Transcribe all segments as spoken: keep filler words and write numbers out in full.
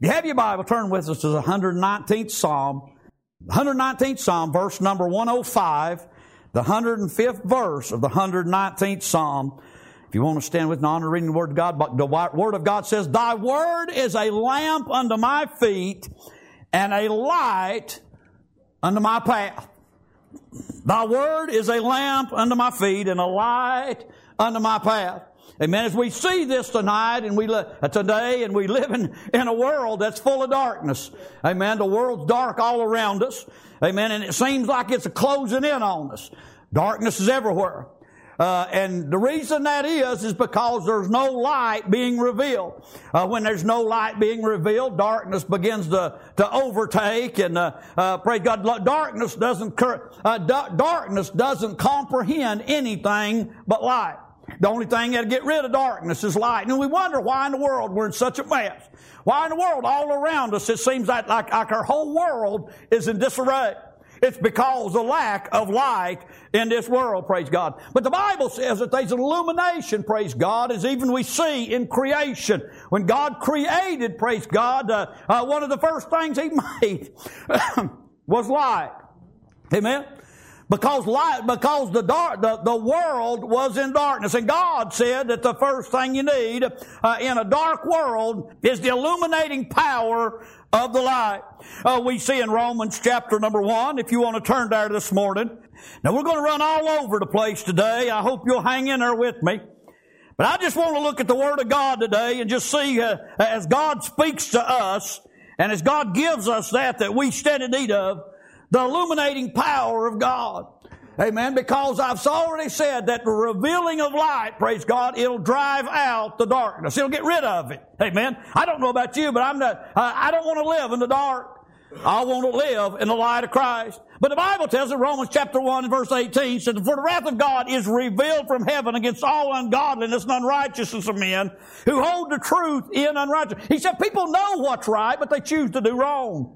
you have your Bible, turn with us to the one hundred nineteenth Psalm. The one hundred nineteenth Psalm, verse number one oh five, the one hundred fifth verse of the one hundred nineteenth Psalm. If you want to stand with me on reading the Word of God, the Word of God says, Thy Word is a lamp unto my feet and a light unto my path. Thy Word is a lamp unto my feet and a light unto my path. Amen. As we see this tonight and we li- today, and we live in, in a world that's full of darkness. Amen. The world's dark all around us. Amen. And it seems like it's closing in on us. Darkness is everywhere. Uh, and the reason that is, is because there's no light being revealed. Uh, when there's no light being revealed, darkness begins to, to overtake, and, uh, uh, praise God, darkness doesn't, uh, d- darkness doesn't comprehend anything but light. The only thing that'll get rid of darkness is light. And we wonder why in the world we're in such a mess. Why in the world all around us it seems like, like, like our whole world is in disarray. It's because of the lack of light in this world, praise God. But the Bible says that there's an illumination, praise God, as even we see in creation. When God created, praise God, uh, uh, one of the first things He made was light. Amen? Because light, because the dark, the, the world was in darkness. And God said that the first thing you need uh, in a dark world is the illuminating power of the light. Uh, we see in Romans chapter number one, if you want to turn there this morning. Now we're going to run all over the place today. I hope you'll hang in there with me. But I just want to look at the Word of God today and just see uh, as God speaks to us and as God gives us that that we stand in need of, the illuminating power of God. Amen. Because I've already said that the revealing of light, praise God, it'll drive out the darkness. It'll get rid of it. Amen. I don't know about you, but I'm not, I don't want to live in the dark. I want to live in the light of Christ. But the Bible tells in Romans chapter one verse eighteen, says, For the wrath of God is revealed from heaven against all ungodliness and unrighteousness of men who hold the truth in unrighteousness. He said people know what's right, but they choose to do wrong.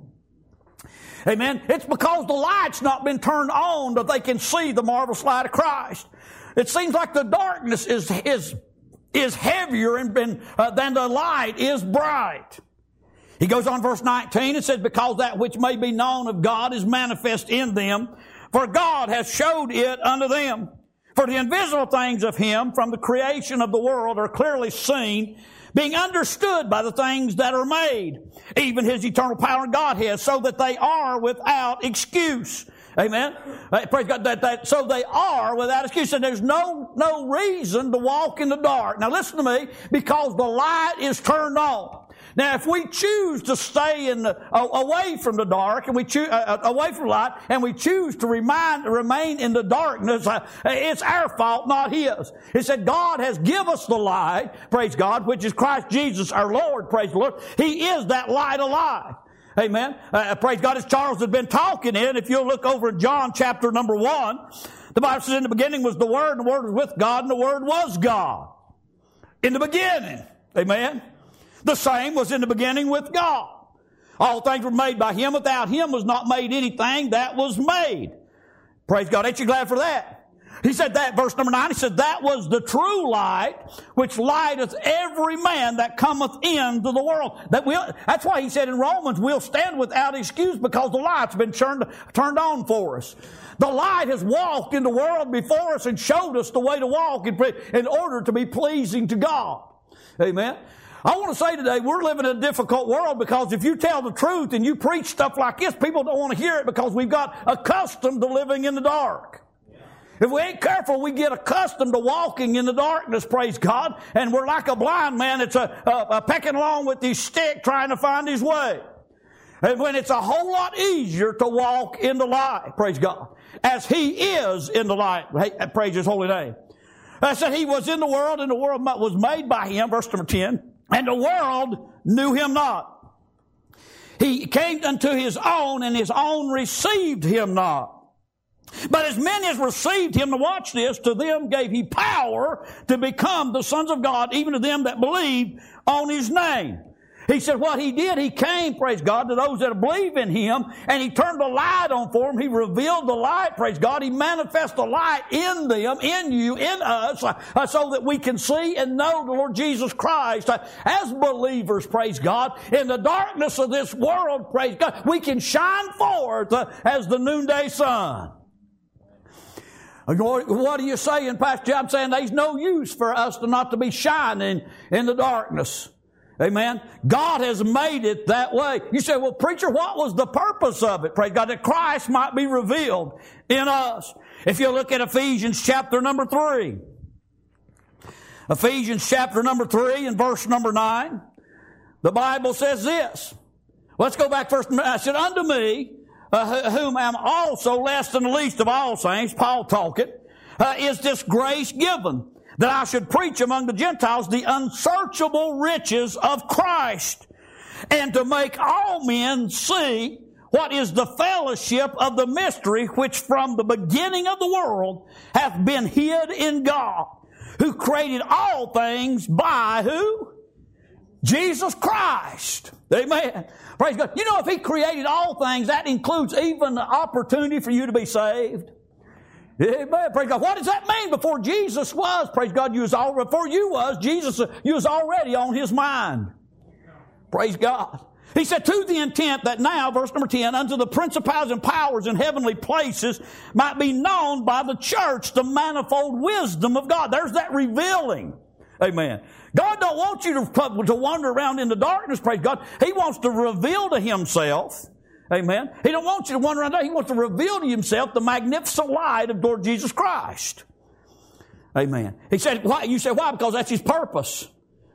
Amen. It's because the light's not been turned on that they can see the marvelous light of Christ. It seems like the darkness is is is heavier and been, uh, than the light is bright. He goes on verse nineteen and says, Because that which may be known of God is manifest in them, for God has showed it unto them. For the invisible things of Him from the creation of the world are clearly seen, being understood by the things that are made, even His eternal power and Godhead, so that they are without excuse. Amen. Uh, praise God. That, that, so they are without excuse. And there's no, no reason to walk in the dark. Now listen to me, because the light is turned on. Now, if we choose to stay in the, uh, away from the dark and we choose uh, away from light, and we choose to remind, remain in the darkness, uh, it's our fault, not His. It said God has given us the light, praise God, which is Christ Jesus our Lord, praise the Lord. He is that light of life. Amen. Uh, praise God, as Charles has been talking in, if you'll look over in John chapter number one, the Bible says in the beginning was the Word, and the Word was with God, and the Word was God. In the beginning. Amen. The same was in the beginning with God. All things were made by Him. Without Him was not made anything that was made. Praise God. Ain't you glad for that? He said that, verse number nine, He said, That was the true light, which lighteth every man that cometh into the world. That we'll, that's why He said in Romans, we'll stand without excuse because the light's been turned, turned on for us. The light has walked in the world before us and showed us the way to walk in, in order to be pleasing to God. Amen. I want to say today, we're living in a difficult world because if you tell the truth and you preach stuff like this, people don't want to hear it because we've got accustomed to living in the dark. If we ain't careful, we get accustomed to walking in the darkness, praise God, and we're like a blind man that's a, a, a pecking along with his stick trying to find his way. And when it's a whole lot easier to walk in the light, praise God, as He is in the light, praise His holy name. I said He was in the world, and the world was made by Him, verse number ten. And the world knew Him not. He came unto His own, and His own received Him not. But as many as received Him, to watch this, to them gave He power to become the sons of God, even to them that believed on His name. He said what He did, He came, praise God, to those that believe in Him, and He turned the light on for them. He revealed the light, praise God. He manifests the light in them, in you, in us, uh, so that we can see and know the Lord Jesus Christ. Uh, as believers, praise God, in the darkness of this world, praise God, we can shine forth uh, as the noonday sun. What are you saying, Pastor? I'm saying there's no use for us to not to be shining in the darkness. Amen. God has made it that way. You say, well, preacher, what was the purpose of it? Praise God, that Christ might be revealed in us. If you look at Ephesians chapter number three. Ephesians chapter number three and verse number nine. The Bible says this. Let's go back first. I said, unto me, uh, whom am also less than the least of all saints, Paul talking, uh, is this grace given, that I should preach among the Gentiles the unsearchable riches of Christ, and to make all men see what is the fellowship of the mystery which from the beginning of the world hath been hid in God, who created all things by who? Jesus Christ. Amen. Praise God. You know, if He created all things, that includes even the opportunity for you to be saved. Amen. Praise God. What does that mean? Before Jesus was, praise God, you was all, before you was, Jesus, you was already on His mind. Praise God. He said, to the intent that now, verse number ten, unto the principalities and powers in heavenly places might be known by the church the manifold wisdom of God. There's that revealing. Amen. God don't want you to, to wander around in the darkness, praise God. He wants to reveal to Himself. Amen. He don't want you to wander around there. He wants to reveal to Himself the magnificent light of Lord Jesus Christ. Amen. He said, why? You say, why? Because that's His purpose.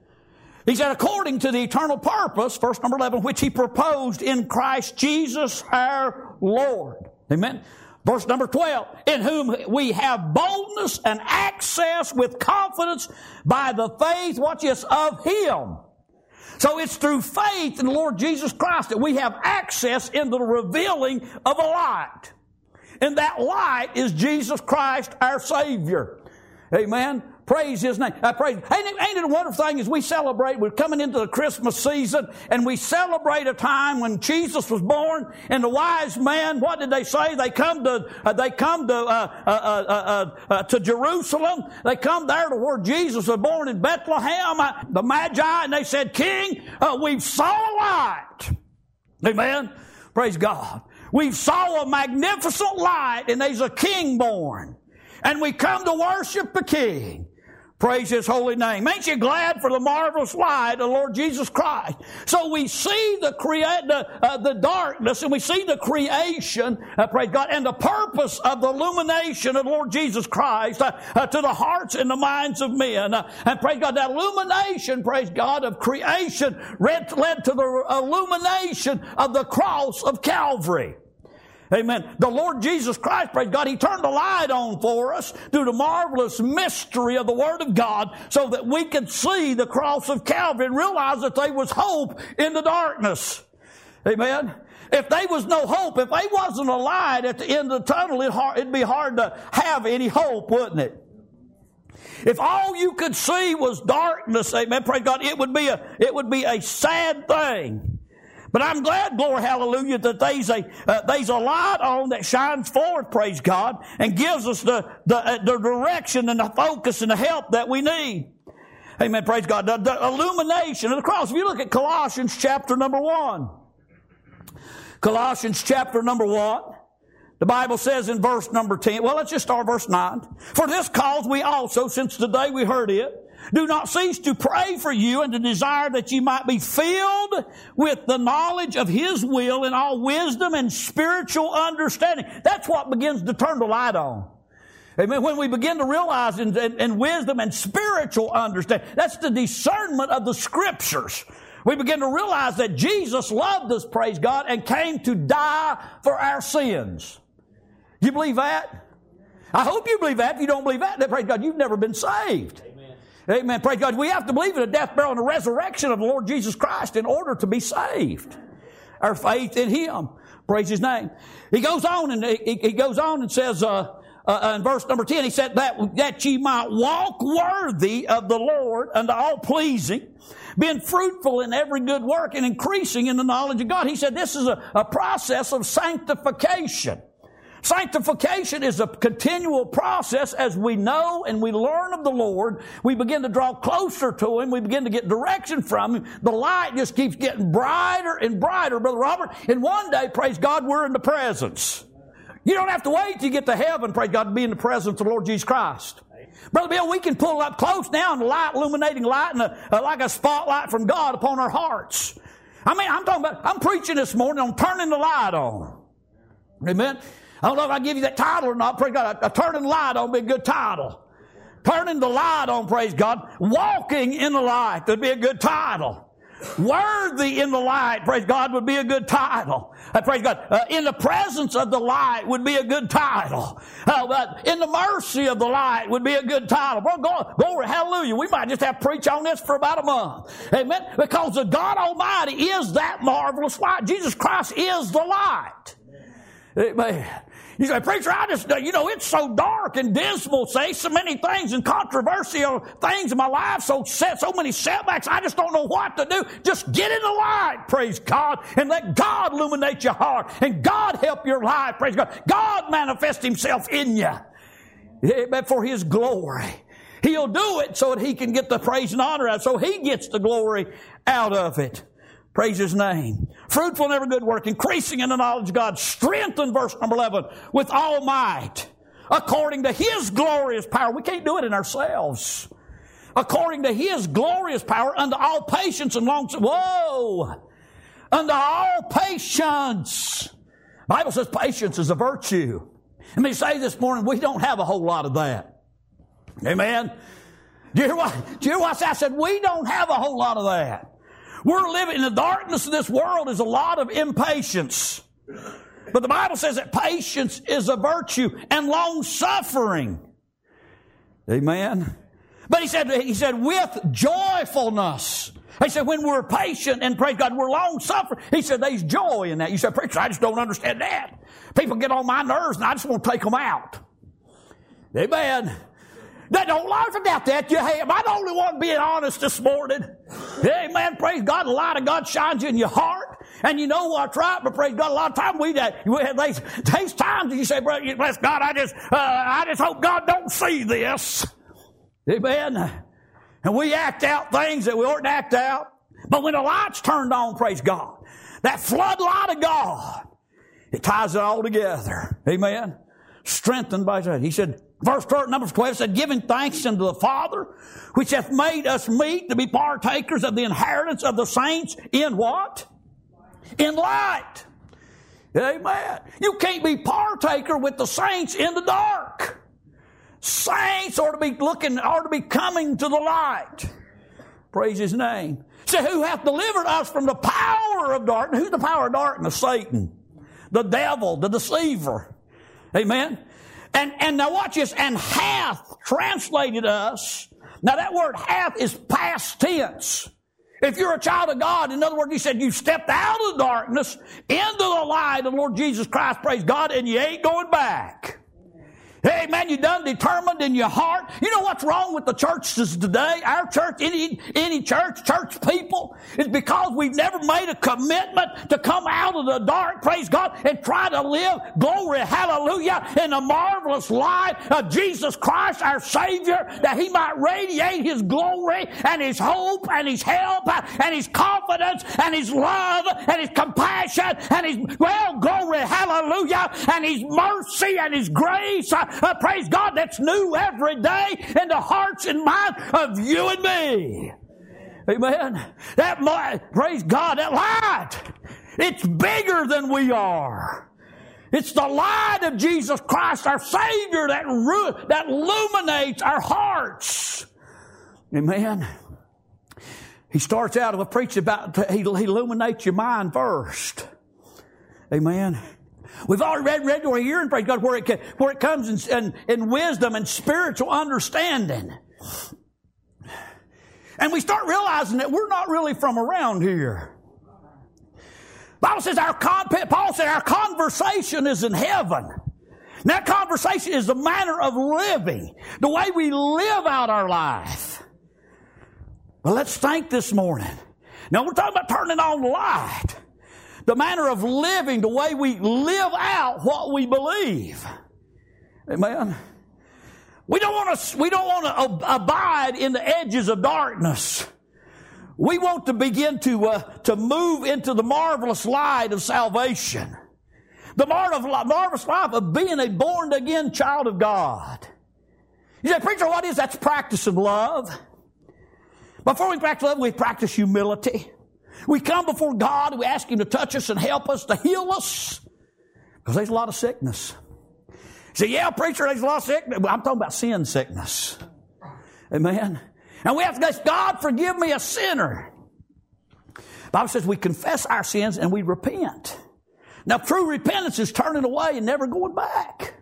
He said, according to the eternal purpose, verse number eleven, which He proposed in Christ Jesus our Lord. Amen. Verse number twelve, in whom we have boldness and access with confidence by the faith, watch this, of Him. So it's through faith in the Lord Jesus Christ that we have access into the revealing of a light. And that light is Jesus Christ, our Savior. Amen. Praise His name. I praise. Ain't it, ain't it a wonderful thing as we celebrate, we're coming into the Christmas season, and we celebrate a time when Jesus was born, and the wise men, what did they say? They come to, uh, they come to, uh, uh, uh, uh, uh, to Jerusalem. They come there to where Jesus was born in Bethlehem, uh, the Magi, and they said, King, uh, we've saw a light. Amen. Praise God. We've saw a magnificent light, and there's a King born. And we come to worship the King. Praise His holy name. Ain't you glad for the marvelous light of the Lord Jesus Christ? So we see the create the, uh, the darkness, and we see the creation, uh, praise God, and the purpose of the illumination of the Lord Jesus Christ uh, uh, to the hearts and the minds of men. Uh, and praise God, that illumination, praise God, of creation led, led to the illumination of the cross of Calvary. Amen. The Lord Jesus Christ, praise God, He turned the light on for us through the marvelous mystery of the Word of God so that we could see the cross of Calvary and realize that there was hope in the darkness. Amen. If there was no hope, if there wasn't a light at the end of the tunnel, it'd be hard to have any hope, wouldn't it? If all you could see was darkness, amen, praise God, it would be a, it would be a sad thing. But I'm glad, glory, hallelujah, that there's a, uh, there's a light on that shines forth, praise God, and gives us the, the, uh, the direction and the focus and the help that we need. Amen, praise God. The, the illumination of the cross. If you look at Colossians chapter number one. Colossians chapter number one. The Bible says in verse number ten, well, let's just start verse nine. For this cause we also, since the day we heard it, do not cease to pray for you and to desire that you might be filled with the knowledge of His will in all wisdom and spiritual understanding. That's what begins to turn the light on. Amen. When we begin to realize in, in, in wisdom and spiritual understanding, that's the discernment of the Scriptures. We begin to realize that Jesus loved us, praise God, and came to die for our sins. You believe that? I hope you believe that. If you don't believe that, then praise God, you've never been saved. Amen. Praise God. We have to believe in the death, burial, and the resurrection of the Lord Jesus Christ in order to be saved. Our faith in Him. Praise His name. He goes on and he, he goes on and says, uh, uh, in verse number ten, he said that, that ye might walk worthy of the Lord unto all pleasing, being fruitful in every good work and increasing in the knowledge of God. He said this is a, a process of sanctification. Sanctification is a continual process as we know and we learn of the Lord. We begin to draw closer to Him. We begin to get direction from Him. The light just keeps getting brighter and brighter, Brother Robert. And one day, praise God, we're in the presence. You don't have to wait till you get to heaven, praise God, to be in the presence of the Lord Jesus Christ. Brother Bill, we can pull up close now and the light, illuminating light, and a, a, like a spotlight from God upon our hearts. I mean, I'm talking about, I'm preaching this morning on turning the light on. Amen. I don't know if I give you that title or not. Praise God. A, a turning the light on would be a good title. Turning the light on, praise God. Walking in the light would be a good title. Worthy in the light, praise God, would be a good title. Uh, praise God. Uh, in the presence of the light would be a good title. Uh, but in the mercy of the light would be a good title. Bro, glory, glory, hallelujah. We might just have to preach on this for about a month. Amen. Because the God Almighty is that marvelous light. Jesus Christ is the light. Amen. You say, preacher, I just, you know, it's so dark and dismal, say, so many things and controversial things in my life, so set, so many setbacks, I just don't know what to do. Just get in the light, praise God, and let God illuminate your heart, and God help your life, praise God. God manifest Himself in you, amen, for His glory. He'll do it so that He can get the praise and honor out, so He gets the glory out of it. Praise His name. Fruitful in every good work, increasing in the knowledge of God, strengthened, verse number eleven, with all might, according to His glorious power. We can't do it in ourselves. According to His glorious power, unto all patience and long, whoa, unto all patience. The Bible says patience is a virtue. Let me say this morning, we don't have a whole lot of that. Amen. Do you hear what, do you hear what I said? We don't have a whole lot of that. We're living in the darkness of this world is a lot of impatience. But the Bible says that patience is a virtue and long suffering. Amen. But he said, he said, with joyfulness. He said, when we're patient and praise God, we're long suffering. He said, there's joy in that. You said, preacher, I just don't understand that. People get on my nerves and I just want to take them out. Amen. They don't laugh about that. You, hey, am I the only one being honest this morning? Amen. Praise God. The light of God shines in your heart. And you know what's right. But praise God, a lot of times we, we have these, these times you say, brother, bless God, I just, uh, I just hope God don't see this. Amen. And we act out things that we oughtn't to act out. But when the light's turned on, praise God, that floodlight of God, it ties it all together. Amen. Strengthened by that. He said, verse number twelve said, giving thanks unto the Father, which hath made us meet to be partakers of the inheritance of the saints in what? In light. Amen. You can't be partaker with the saints in the dark. Saints ought to be looking, ought to be coming to the light. Praise His name. So who hath delivered us from the power of darkness? Who's the power of darkness? Satan. The devil, the deceiver. Amen. And, and now watch this, and hath translated us. Now that word hath is past tense. If you're a child of God, in other words, He said you stepped out of the darkness into the light of the Lord Jesus Christ, praise God, and you ain't going back. Hey, man, you done determined in your heart. You know what's wrong with the churches today? Our church, any, any church, church people, is because we've never made a commitment to come out of the dark, praise God, and try to live, glory, hallelujah, in the marvelous light of Jesus Christ, our Savior, that He might radiate His glory and His hope and His help and His confidence and His love and His compassion and His, well, glory, hallelujah, and His mercy and His grace. Uh, praise God, that's new every day in the hearts and minds of you and me. Amen. That, praise God, that light, it's bigger than we are. It's the light of Jesus Christ, our Savior, that, ru- that illuminates our hearts. Amen. He starts out with preaching about, he, he illuminates your mind first. Amen. We've already read, read or hearing, praise God, where it, where it comes in, in, in wisdom and spiritual understanding. And we start realizing that we're not really from around here. The Bible says our con- Paul said our conversation is in heaven. And that conversation is the manner of living, the way we live out our life. Well, let's think this morning. Now, we're talking about turning on the light. The manner of living, the way we live out what we believe. Amen. We don't want to, we don't want to abide in the edges of darkness. We want to begin to, uh, to move into the marvelous light of salvation. The marvelous life of being a born-again child of God. You say, preacher, what is that? That's practicing love. Before we practice love, we practice humility. We come before God, we ask Him to touch us and help us, to heal us. Because there's a lot of sickness. You say, yeah, preacher, there's a lot of sickness. I'm talking about sin sickness. Amen. And we have to say, God, forgive me, a sinner. The Bible says we confess our sins and we repent. Now, true repentance is turning away and never going back.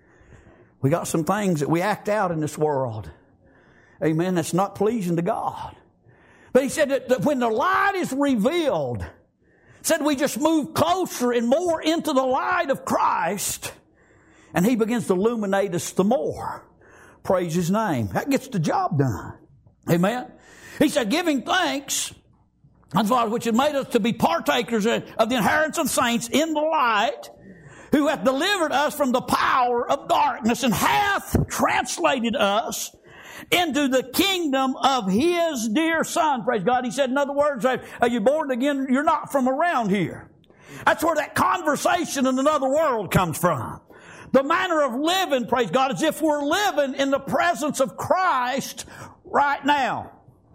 We got some things that we act out in this world. Amen. That's not pleasing to God. But He said that, that when the light is revealed, said we just move closer and more into the light of Christ, and He begins to illuminate us the more. Praise His name. That gets the job done. Amen. He said, giving thanks, which has made us to be partakers of the inheritance of saints in the light, who hath delivered us from the power of darkness and hath translated us into the kingdom of His dear Son. Praise God. He said, in other words, are you born again? You're not from around here. That's where that conversation in another world comes from. The manner of living, praise God, is if we're living in the presence of Christ right now.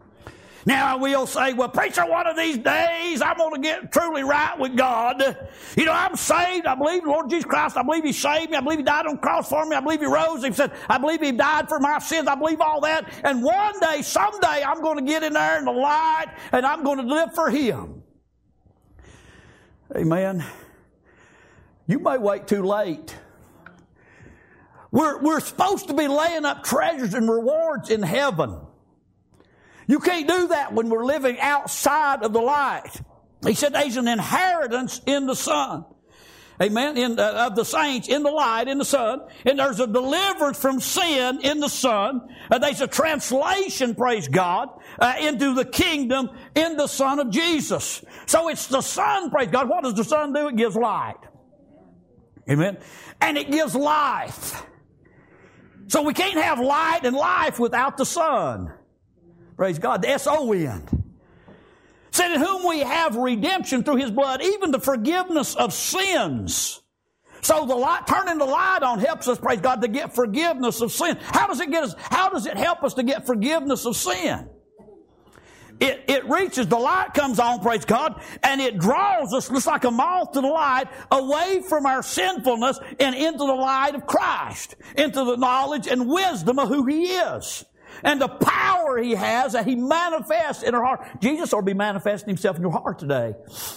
Now, we'll say, well, preacher, one of these days I'm going to get truly right with God. You know, I'm saved. I believe the Lord Jesus Christ. I believe He saved me. I believe He died on the cross for me. I believe He rose. He said, I believe He died for my sins. I believe all that. And one day, someday, I'm going to get in there in the light and I'm going to live for Him. Amen. You may wait too late. We're, we're supposed to be laying up treasures and rewards in heaven. You can't do that when we're living outside of the light. He said there's an inheritance in the Son. Amen. In, uh, of the saints in the light, in the Son. And there's a deliverance from sin in the Son. Uh, there's a translation, praise God, uh, into the kingdom in the Son of Jesus. So it's the Son, praise God. What does the Son do? It gives light. Amen. And it gives life. So we can't have light and life without the Son. Praise God. The S O N. Said, in whom we have redemption through His blood, even the forgiveness of sins. So the light, turning the light on helps us, praise God, to get forgiveness of sin. How does it get us? How does it help us to get forgiveness of sin? It, it reaches, the light comes on, praise God, and it draws us, just like a moth to the light, away from our sinfulness and into the light of Christ, into the knowledge and wisdom of who He is. And the power He has that He manifests in our heart. Jesus will be manifesting Himself in your heart today.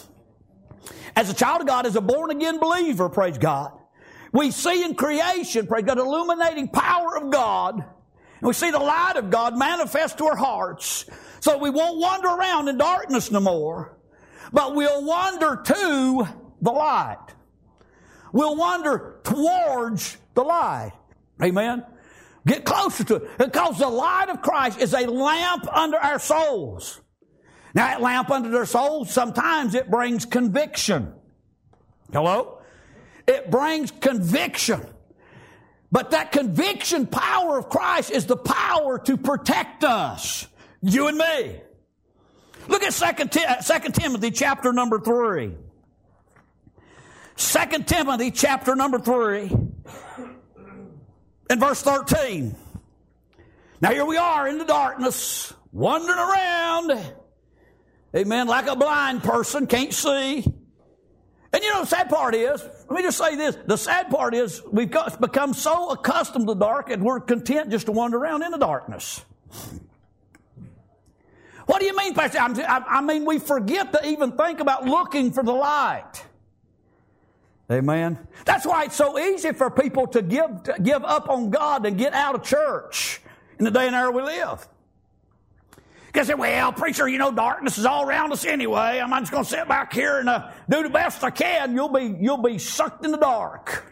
As a child of God, as a born-again believer, praise God, we see in creation, praise God, illuminating power of God. And we see the light of God manifest to our hearts. So we won't wander around in darkness no more, but we'll wander to the light. We'll wander towards the light. Amen. Get closer to it. Because the light of Christ is a lamp under our souls. Now, that lamp under their souls, sometimes it brings conviction. Hello? It brings conviction. But that conviction power of Christ is the power to protect us. You and me. Look at Second Timothy chapter number three. Second Timothy chapter number three. In verse thirteen. Now here we are in the darkness, wandering around. Amen. Like a blind person, can't see. And you know the sad part is, let me just say this. The sad part is we've got, become so accustomed to the dark and we're content just to wander around in the darkness. What do you mean, Pastor? I mean, we forget to even think about looking for the light. Amen. That's why it's so easy for people to give to give up on God and get out of church in the day and era we live. Because they say, well, preacher, you know, darkness is all around us anyway. I'm just going to sit back here and uh, do the best I can. You'll be you'll be sucked in the dark.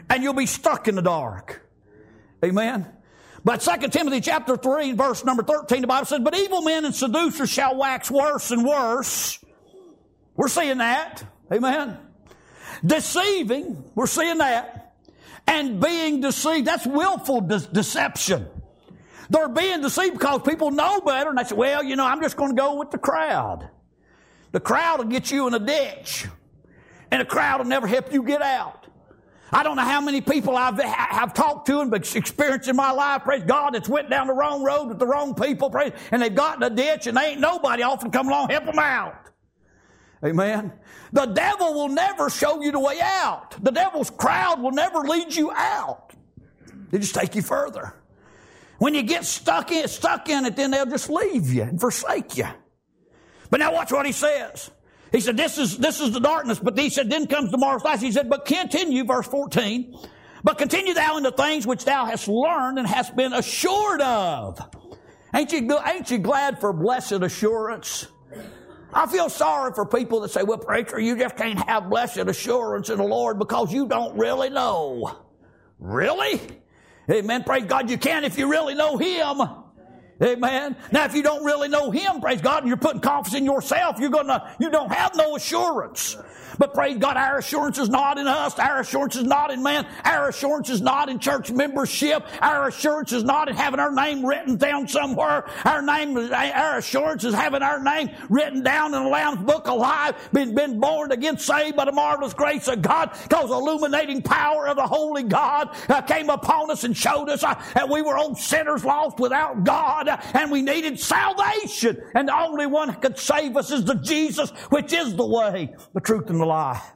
and you'll be stuck in the dark. Amen. But Second Timothy chapter three, verse number thirteen, the Bible says, but evil men and seducers shall wax worse and worse. We're seeing that. Amen. Deceiving. We're seeing that. And being deceived. That's willful de- deception. They're being deceived because people know better. And they say, well, you know, I'm just going to go with the crowd. The crowd will get you in a ditch. And the crowd will never help you get out. I don't know how many people I've have talked to and experienced in my life, praise God, that's went down the wrong road with the wrong people, praise, and they've got in a ditch and they ain't nobody often come along help them out. Amen. The devil will never show you the way out. The devil's crowd will never lead you out. They just take you further. When you get stuck in, stuck in it, then they'll just leave you and forsake you. But now watch what he says. He said, this is, this is the darkness. But he said, then comes tomorrow's light. He said, but continue, verse fourteen, but continue thou in the things which thou hast learned and hast been assured of. Ain't you, ain't you glad for blessed assurance? I feel sorry for people that say, well, preacher, you just can't have blessed assurance in the Lord because you don't really know. Really? Amen. Praise God, you can if you really know Him. Amen. Now, if you don't really know Him, praise God, and you're putting confidence in yourself, you're gonna, you don't have no assurance. But praise God, our assurance is not in us. Our assurance is not in man. Our assurance is not in church membership. Our assurance is not in having our name written down somewhere. Our name, our assurance is having our name written down in the Lamb's Book alive, been, been born again, saved by the marvelous grace of God, because the illuminating power of the Holy God uh, came upon us and showed us uh, that we were old sinners lost without God, uh, and we needed salvation. And the only one who could save us is the Jesus, which is the way, the truth, and the life.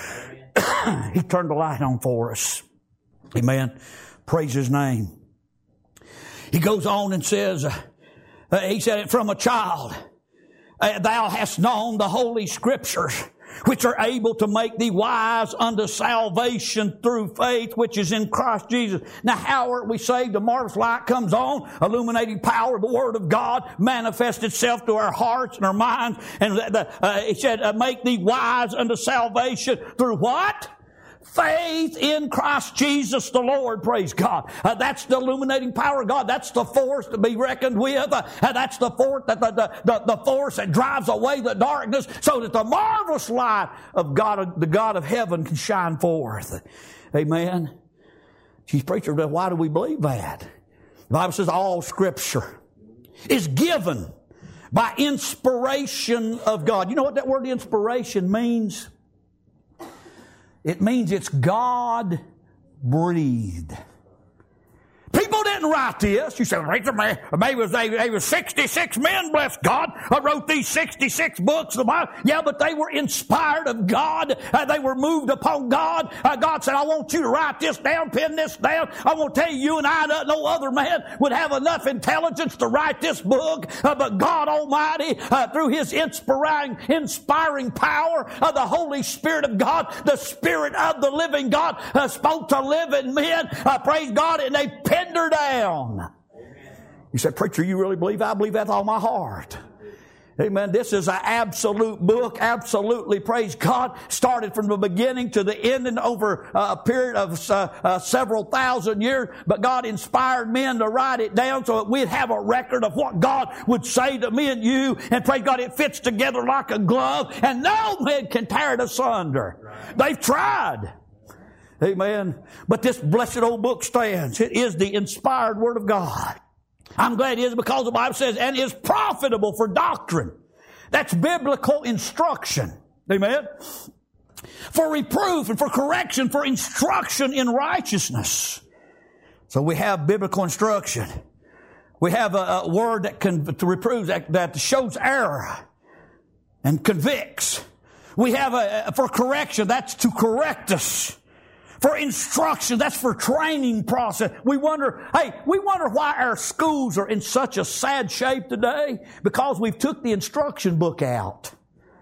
He turned the light on for us. Amen. Praise His name. He goes on and says, uh, uh, he said, from a child, uh, thou hast known the holy scriptures, which are able to make thee wise unto salvation through faith, which is in Christ Jesus. Now, how are we saved? The marvelous light comes on, illuminating power of the Word of God manifests itself to our hearts and our minds. And the, uh, it said, uh, make thee wise unto salvation through what? Faith in Christ Jesus the Lord, praise God. Uh, that's the illuminating power of God. That's the force to be reckoned with. Uh, that's the force that the, the, the, the force that drives away the darkness, so that the marvelous light of God, the God of heaven, can shine forth. Amen. She's preacher, why do we believe that? The Bible says all Scripture is given by inspiration of God. You know what that word inspiration means? It means it's God breathed. People didn't write this. You said, maybe it was, they was sixty-six men, bless God, I wrote these sixty-six books of the Bible. Yeah, but they were inspired of God. Uh, they were moved upon God. Uh, God said, I want you to write this down, pen this down. I want to tell you, you and I, no other man would have enough intelligence to write this book. Uh, but God Almighty, uh, through His inspiring, inspiring power of the Holy Spirit of God, the Spirit of the living God, uh, spoke to living men. Uh, praise God, and they penned her down. You said, preacher, you really believe? I believe that with all my heart. Amen. This is an absolute book. Absolutely, praise God. Started from the beginning to the end and over a period of uh, uh, several thousand years. But God inspired men to write it down so that we'd have a record of what God would say to me and you. And praise God, it fits together like a glove. And no man can tear it asunder. They've tried. Amen. But this blessed old book stands. It is the inspired Word of God. I'm glad it is, because the Bible says, and is profitable for doctrine. That's biblical instruction. Amen. For reproof and for correction, for instruction in righteousness. So we have biblical instruction. We have a, a word that can to reprove, that, that shows error and convicts. We have a, a for correction, that's to correct us. For instruction, that's for training process. We wonder, hey, we wonder why our schools are in such a sad shape today. Because we've took the instruction book out.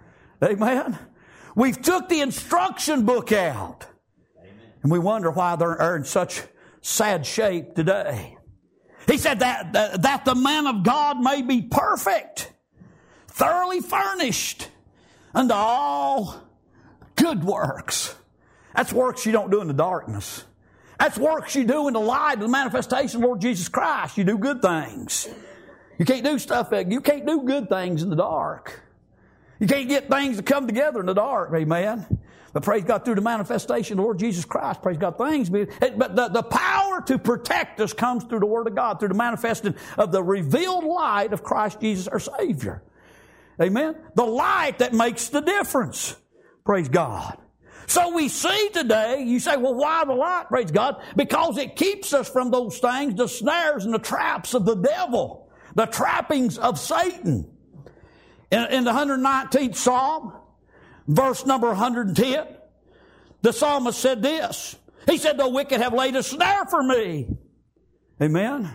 Amen? We've took the instruction book out. Amen. And we wonder why they're in such sad shape today. He said that, that, that the man of God may be perfect, thoroughly furnished unto all good works. That's works you don't do in the darkness. That's works you do in the light of the manifestation of Lord Jesus Christ. You do good things. You can't do stuff, you can't do good things in the dark. You can't get things to come together in the dark, amen. But praise God, through the manifestation of the Lord Jesus Christ, praise God, things be, but the, the power to protect us comes through the Word of God, through the manifesting of the revealed light of Christ Jesus our Savior. Amen. The light that makes the difference. Praise God. So we see today, you say, well, why the light? Praise God. Because it keeps us from those things, the snares and the traps of the devil, the trappings of Satan. In, in the one hundred nineteenth Psalm, verse number one hundred ten, the psalmist said this. He said, the wicked have laid a snare for me. Amen.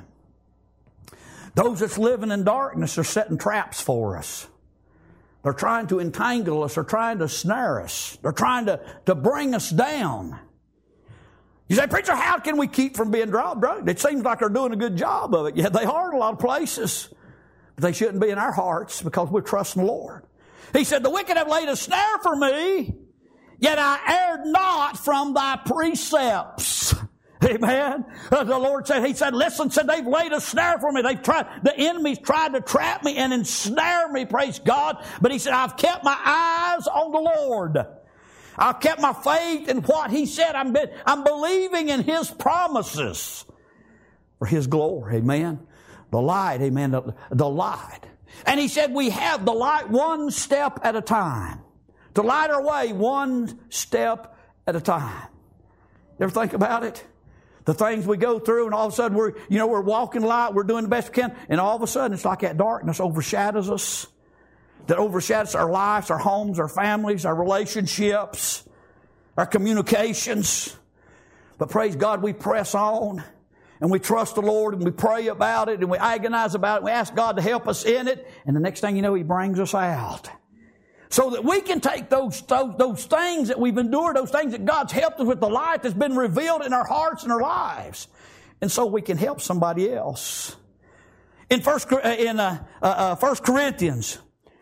Those that's living in darkness are setting traps for us. They're trying to entangle us. They're trying to snare us. They're trying to, to bring us down. You say, preacher, how can we keep from being drugged? It seems like they're doing a good job of it. Yeah, they are in a lot of places. But they shouldn't be in our hearts because we're trusting the Lord. He said, the wicked have laid a snare for me, yet I erred not from thy precepts. Amen. Uh, the Lord said, He said, listen, said they've laid a snare for me. They've tried, the enemy's tried to trap me and ensnare me, praise God. But He said, I've kept my eyes on the Lord. I've kept my faith in what He said. I'm, been, I'm believing in His promises for His glory. Amen. The light, amen, the, the light. And He said we have the light one step at a time. To light our way one step at a time. You ever think about it? The things we go through, and all of a sudden we're, you know, we're walking light, we're doing the best we can, and all of a sudden it's like that darkness overshadows us. That overshadows our lives, our homes, our families, our relationships, our communications. But praise God, we press on. And we trust the Lord, and we pray about it, and we agonize about it. We ask God to help us in it. And the next thing you know, He brings us out. So that we can take those, those, those things that we've endured, those things that God's helped us with, the light that's been revealed in our hearts and our lives. And so we can help somebody else. In First, in uh, uh, First Corinthians,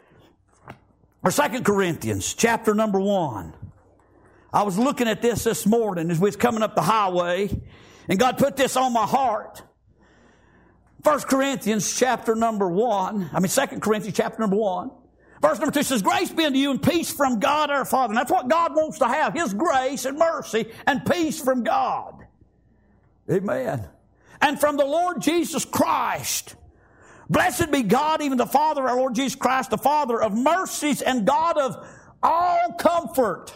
or Second Corinthians, chapter number one. I was looking at this this morning as we was coming up the highway. And God put this on my heart. First Corinthians chapter number one. I mean, Second Corinthians chapter number one. Verse number two says, grace be unto you and peace from God our Father. And that's what God wants to have. His grace and mercy and peace from God. Amen. And from the Lord Jesus Christ. Blessed be God, even the Father of our Lord Jesus Christ, the Father of mercies and God of all comfort.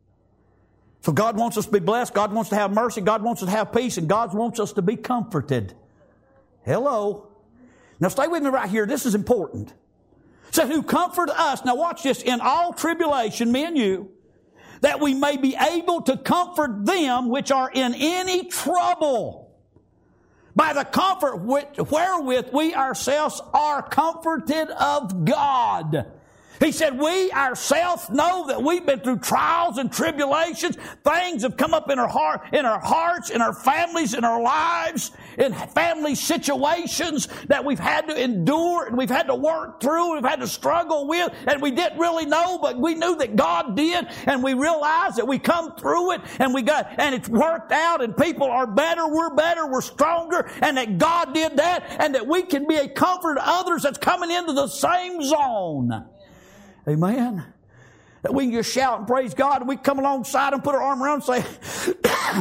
So God wants us to be blessed. God wants to have mercy. God wants us to have peace. And God wants us to be comforted. Hello. Now stay with me right here. This is important. It says, who comfort us. Now watch this. In all tribulation, me and you, that we may be able to comfort them which are in any trouble. By the comfort wherewith we ourselves are comforted of God. He said, we ourselves know that we've been through trials and tribulations. Things have come up in our heart, in our hearts, in our families, in our lives, in family situations that we've had to endure and we've had to work through and we've had to struggle with. And we didn't really know, but we knew that God did. And we realized that we come through it and we got, and it's worked out and people are better, we're better, we're stronger, and that God did that and that we can be a comfort to others that's coming into the same zone. Amen. That we can just shout and praise God and we come alongside and put our arm around and say,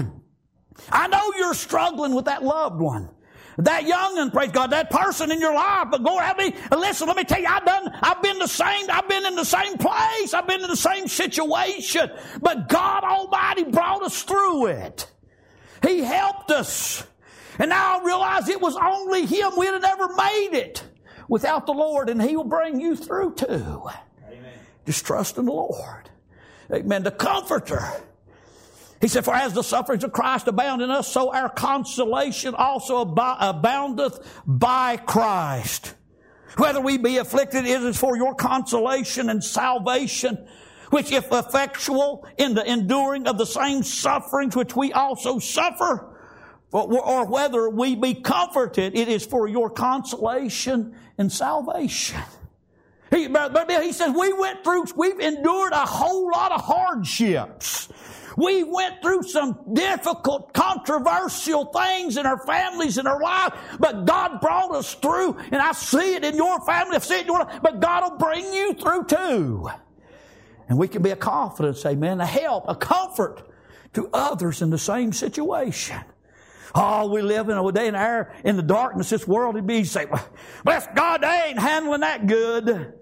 I know you're struggling with that loved one. That young'un, praise God, that person in your life, but go help me. Listen, let me tell you, I've done, I've been the same, I've been in the same place, I've been in the same situation, but God Almighty brought us through it. He helped us. And now I realize it was only Him. We'd have never made it without the Lord, and He will bring you through too. Just trust in the Lord. Amen. The Comforter. He said, for as the sufferings of Christ abound in us, so our consolation also ab- aboundeth by Christ. Whether we be afflicted, it is for your consolation and salvation, which if effectual in the enduring of the same sufferings which we also suffer, or whether we be comforted, it is for your consolation and salvation. He, but he says we went through, we've endured a whole lot of hardships. We went through some difficult, controversial things in our families and our lives, but God brought us through, and I see it in your family, I see it in your life, but God will bring you through too. And we can be a confidence, amen, a help, a comfort to others in the same situation. Oh, we live in a day and hour in the darkness this world. It'd be easy to say, well, bless God, they ain't handling that good.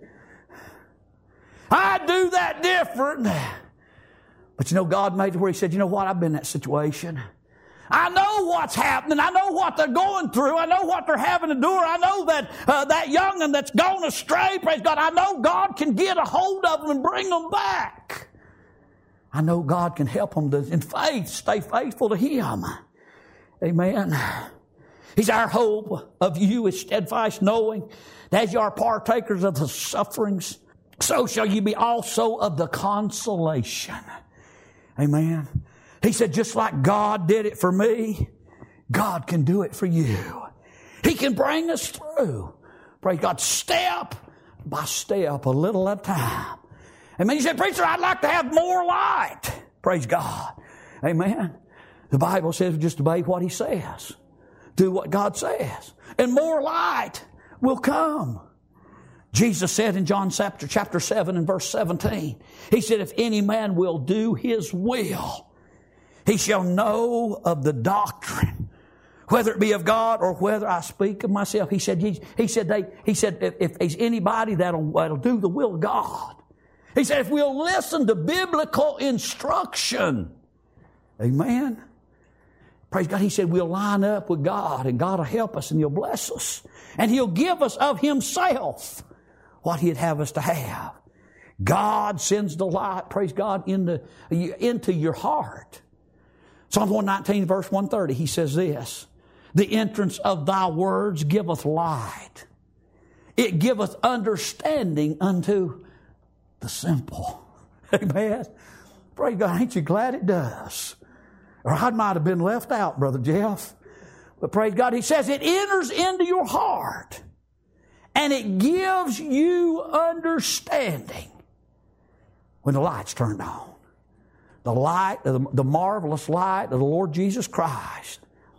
I do that different. But you know, God made it where He said, you know what, I've been in that situation. I know what's happening. I know what they're going through. I know what they're having to endure. I know that uh, that young'un that's gone astray, praise God, I know God can get a hold of them and bring them back. I know God can help them to, in faith, stay faithful to Him. Amen. He's our hope of you is steadfast, knowing that as you are partakers of the sufferings, so shall you be also of the consolation. Amen. He said, just like God did it for me, God can do it for you. He can bring us through. Praise God, step by step, a little at a time. Amen. He said, preacher, I'd like to have more light. Praise God. Amen. The Bible says just obey what He says. Do what God says. And more light will come. Jesus said in John chapter, chapter seven and verse seventeen, He said, if any man will do His will, he shall know of the doctrine, whether it be of God or whether I speak of myself. He said, he, he said, they, he said, if, if there's anybody that'll, that'll do the will of God, He said, if we'll listen to biblical instruction, amen. Praise God. He said, we'll line up with God, and God will help us, and He'll bless us, and He'll give us of Himself what He'd have us to have. God sends the light, praise God, into, into your heart. Psalm one nineteen, verse one thirty, He says this, the entrance of Thy words giveth light. It giveth understanding unto the simple. Amen. Praise God. Ain't you glad it does? Or I might have been left out, Brother Jeff. But praise God, He says it enters into your heart. And it gives you understanding when the light's turned on. The light, the, the marvelous light of the Lord Jesus Christ.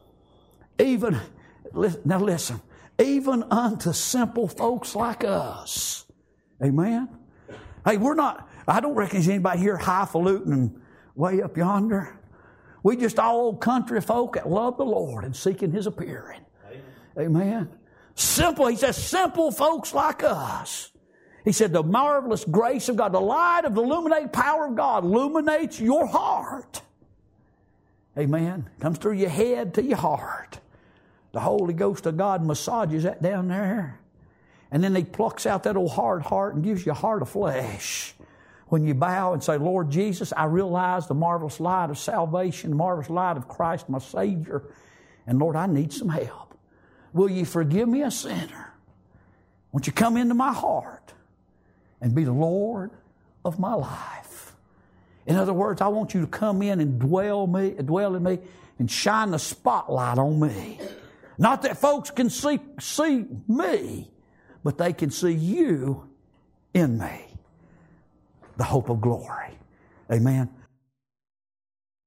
Even, now listen, even unto simple folks like us. Amen? Hey, we're not, I don't reckon there's anybody here highfalutin and way up yonder. We just all old country folk that love the Lord and seeking His appearing. Amen. Amen. Simple, He says, simple folks like us. He said, the marvelous grace of God, the light of the illuminating power of God illuminates your heart. Amen. Comes through your head to your heart. The Holy Ghost of God massages that down there. And then He plucks out that old hard heart and gives you a heart of flesh. When you bow and say, Lord Jesus, I realize the marvelous light of salvation, the marvelous light of Christ, my Savior. And Lord, I need some help. Will you forgive me a sinner? Won't you come into my heart and be the Lord of my life? In other words, I want you to come in and dwell me, dwell in me and shine the spotlight on me. Not that folks can see, see me, but they can see you in me. The hope of glory. Amen.